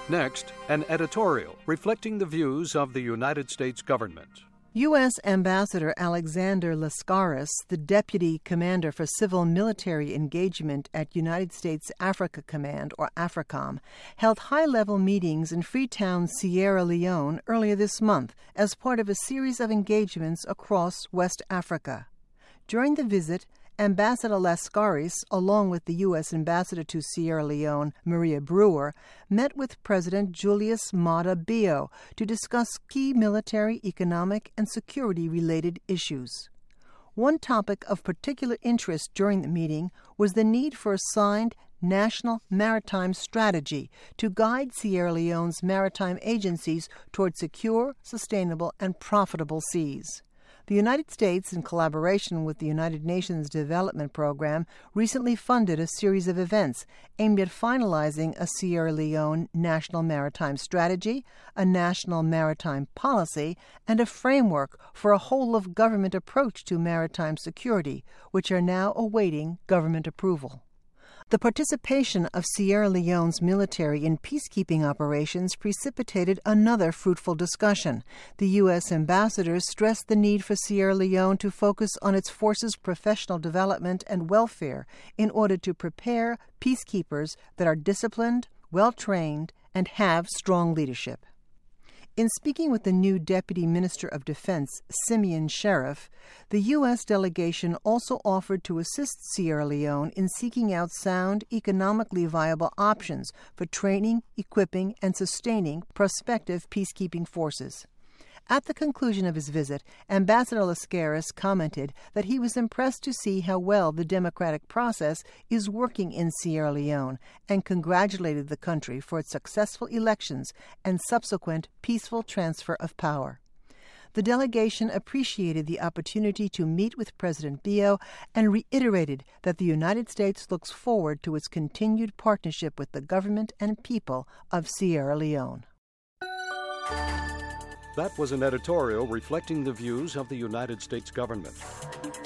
Next, an editorial reflecting the views of the United States government. U.S. Ambassador Alexander Laskaris, the Deputy Commander for Civil Military Engagement at United States Africa Command, or AFRICOM, held high-level meetings in Freetown, Sierra Leone earlier this month as part of a series of engagements across West Africa. During the visit, Ambassador Laskaris, along with the U.S. Ambassador to Sierra Leone, Maria Brewer, met with President Julius Maada Bio to discuss key military, economic, and security-related issues. One topic of particular interest during the meeting was the need for a signed national maritime strategy to guide Sierra Leone's maritime agencies toward secure, sustainable, and profitable seas. The United States, in collaboration with the United Nations Development Program, recently funded a series of events aimed at finalizing a Sierra Leone national maritime strategy, a national maritime policy, and a framework for a whole-of-government approach to maritime security, which are now awaiting government approval. The participation of Sierra Leone's military in peacekeeping operations precipitated another fruitful discussion. The U.S. ambassador stressed the need for Sierra Leone to focus on its forces' professional development and welfare in order to prepare peacekeepers that are disciplined, well-trained, and have strong leadership. In speaking with the new Deputy Minister of Defense, Simeon Sheriff, the U.S. delegation also offered to assist Sierra Leone in seeking out sound, economically viable options for training, equipping, and sustaining prospective peacekeeping forces. At the conclusion of his visit, Ambassador Laskaris commented that he was impressed to see how well the democratic process is working in Sierra Leone and congratulated the country for its successful elections and subsequent peaceful transfer of power. The delegation appreciated the opportunity to meet with President Bio and reiterated that the United States looks forward to its continued partnership with the government and people of Sierra Leone. That was an editorial reflecting the views of the United States government.